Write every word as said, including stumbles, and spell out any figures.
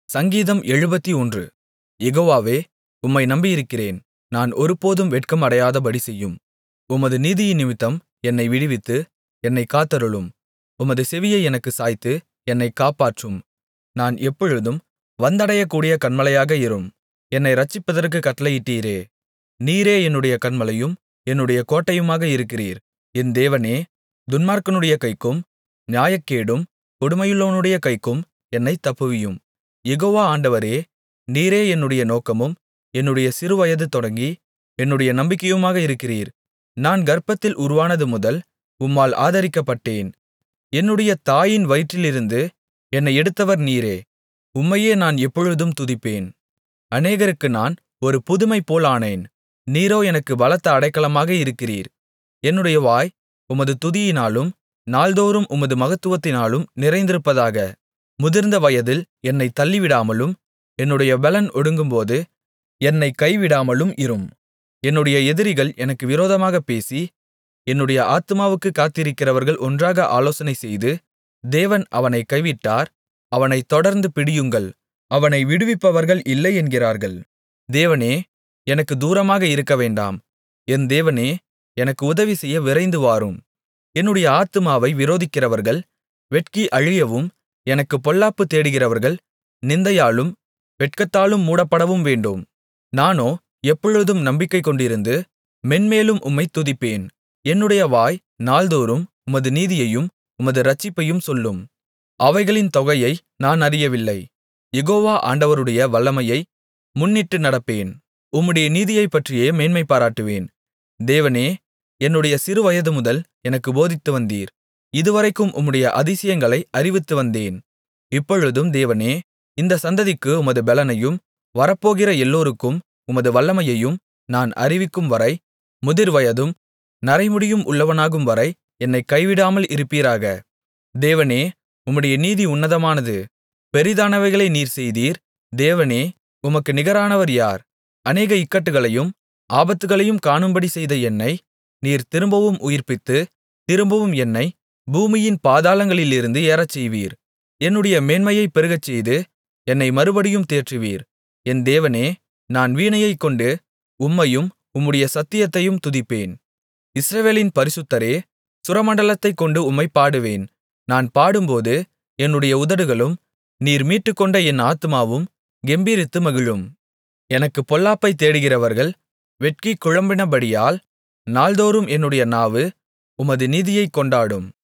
சங்கீதம் எழுபத்தொன்று. யெகோவாவே, உம்மை நம்பியிருக்கிறேன். நான் ஒருபோதும் வெட்கம் அடையாதபடி செய்யும். உமது நீதியினிமித்தம் என்னை விடுவித்து, என்னைக் காத்தருளும். உமது செவியை எனக்குச் சாய்த்து, என்னைக் காப்பாற்றும். நான் எப்பொழுதும் வந்தடையக்கூடிய கன்மலையாக இரும். என்னை இரட்சிப்பதற்குக் கட்டளையிட்டீரே. நீரே என்னுடைய கன்மலையும், என்னுடைய கோட்டையுமாக இருக்கிறீர். என் தேவனே, துன்மார்க்கனுடைய கைக்கும், நியாயக்கேடும் கொடுமையுள்ளவனுடைய கைக்கும் என்னைத் தப்புவியும். யெகோவா ஆண்டவரே, நீரே என்னுடைய நோக்கமும், என்னுடைய சிறுவயது தொடங்கி என்னுடைய நம்பிக்கையுமாக இருக்கிறீர். நான் கர்ப்பத்தில் உருவானது முதல் உம்மால் ஆதரிக்கப்பட்டேன். என்னுடைய தாயின் வயிற்றிலிருந்து என்னை எடுத்தவர் நீரே. உம்மையே நான் எப்பொழுதும் துதிப்பேன். அநேகருக்கு நான் ஒரு புதுமைபோல் ஆனேன். நீரோ எனக்கு பலத்த அடைக்கலமாக இருக்கிறீர். என்னுடைய வாய் உமது துதியினாலும், நாள்தோறும் உமது மகத்துவத்தினாலும் நிறைந்திருப்பதாக. முதிர்ந்த வயதில் என்னைத் தள்ளிவிடாமலும், என்னுடைய பெலன் ஒடுங்கும்போது என்னைக் கைவிடாமலும் இரும். என்னுடைய எதிரிகள் எனக்கு விரோதமாகப் பேசி, என்னுடைய ஆத்துமாவுக்குக் காத்திருக்கிறவர்கள் ஒன்றாக ஆலோசனைசெய்து, தேவன் அவனைக் கைவிட்டார், அவனைத் தொடர்ந்து பிடியுங்கள், அவனை விடுவிப்பவர்கள் இல்லை என்கிறார்கள். தேவனே, எனக்குத் தூரமாக இருக்கவேண்டாம். என் தேவனே, எனக்கு உதவி செய்ய விரைந்து வாரும். என்னுடைய ஆத்துமாவை விரோதிக்கிறவர்கள் வெட்கி அழியவும், எனக்குப் பொல்லாப்பு தேடுகிறவர்கள் நிந்தையாலும் வெட்கத்தாலும் மூடப்படவும் வேண்டும். நானோ எப்பொழுதும் நம்பிக்கை கொண்டிருந்து, மென்மேலும் உம்மைத் துதிப்பேன். என்னுடைய வாய் நாள்தோறும் உமது நீதியையும் உமது இரட்சிப்பையும் சொல்லும். அவைகளின் தொகையை நான் அறியவில்லை. யெகோவா ஆண்டவருடைய வல்லமையை முன்னிட்டு நடப்பேன். உம்முடைய நீதியைப்பற்றியே மேன்மை பாராட்டுவேன். தேவனே, என்னுடைய சிறுவயதுமுதல் எனக்குப் போதித்து வந்தீர். இதுவரைக்கும் உம்முடைய அதிசயங்களை அறிவித்து வந்தேன். இப்பொழுதும் தேவனே, இந்த சந்ததிக்கு உமது பெலனையும், வரப்போகிற எல்லோருக்கும் உமது வல்லமையையும் நான் அறிவிக்கும்வரை, முதிர்வயதும் நரைமுடியும் உள்ளவனாகும்வரை என்னைக் கைவிடாமல் இருப்பீராக. தேவனே, உம்முடைய நீதி உன்னதமானது. பெரிதானவைகளை நீர் செய்தீர். தேவனே, உமக்கு நிகரானவர் யார்? அநேக இக்கட்டுகளையும் ஆபத்துகளையும் காணும்படி செய்த என்னை நீர் திரும்பவும் உயிர்ப்பித்து, திரும்பவும் என்னை பூமியின் பாதாளங்களிலிருந்து ஏறச்செய்வீர். என்னுடைய மேன்மையைப் பெருகச்செய்து, என்னை மறுபடியும் தேற்றுவீர். என் தேவனே, நான் வீணையைக் கொண்டு உம்மையும் உம்முடைய சத்தியத்தையும் துதிப்பேன். இஸ்ரவேலின் பரிசுத்தரே, சுரமண்டலத்தைக் கொண்டு உம்மைப் பாடுவேன். நான் பாடும்போது என்னுடைய உதடுகளும், நீர் மீட்டுக்கொண்ட என் ஆத்துமாவும் கெம்பீரித்து மகிழும். எனக்குப் பொல்லாப்பைத் தேடுகிறவர்கள் வெட்கிக் குழம்பினபடியால், நாள்தோறும் என்னுடைய நாவு உமது நீதியைக் கொண்டாடும்.